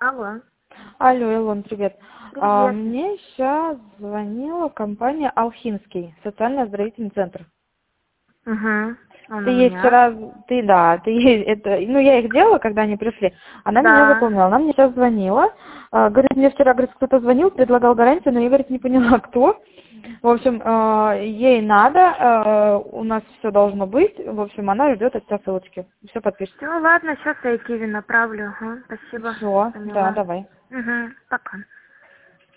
Алло. Алло, Илон, привет. Привет. Мне сейчас звонила компания «Алхимский», социально-оздоровительный центр. Угу. Он Ты у ей меня. вчера, ты ей это, ну я их делала, когда они пришли, она меня Да. запомнила, она мне сейчас звонила, говорит, мне вчера, говорит, кто-то звонил, предлагал гарантию, но я, говорит, не поняла, кто. В общем, ей надо, у нас все должно быть, в общем, она ждет от тебя ссылочки, все подпишет. Все, ладно, сейчас я Киви направлю. Ага, спасибо. Все, да, Поняла. давай. Угу. Пока.